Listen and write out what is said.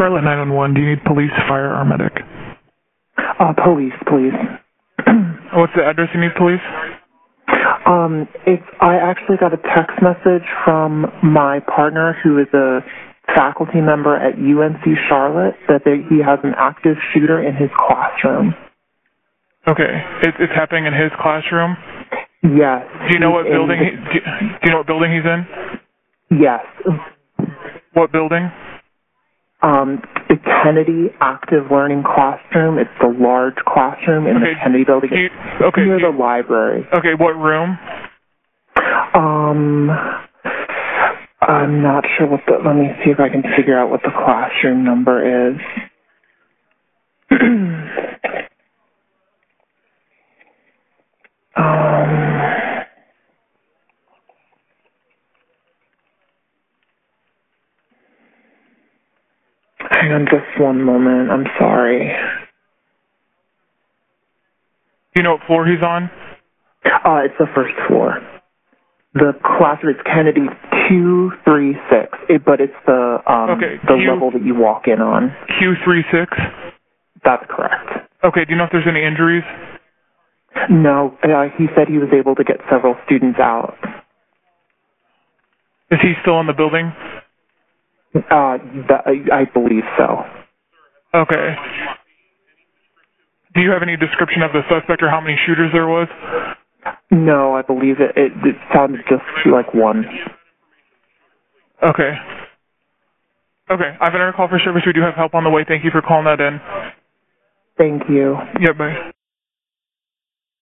Charlotte 911. Do you need police, fire, or medic? Police, please. What's the address you need, police? I actually got a text message from my partner who is a faculty member at UNC Charlotte that he has an active shooter in his classroom. Okay. It's happening in his classroom? Yes. Do you know what building do you know what building he's in? Yes. What building? The Kennedy Active Learning Classroom. It's the large classroom in the Kennedy building. It's near the library. Okay, what room? I'm not sure let me see if I can figure out what the classroom number is. Hang on just one moment. I'm sorry. Do you know what floor he's on? It's the first floor. The classroom is Kennedy 236, but it's the level that you walk in on. Q36? That's correct. Okay, do you know if there's any injuries? No, he said he was able to get several students out. Is he still in the building? I believe so. Okay. Do you have any description of the suspect or how many shooters there was? No, I believe it sounded just like one. Okay. Okay, I've been on a call for service. We do have help on the way. Thank you for calling that in. Thank you. Yeah, bye.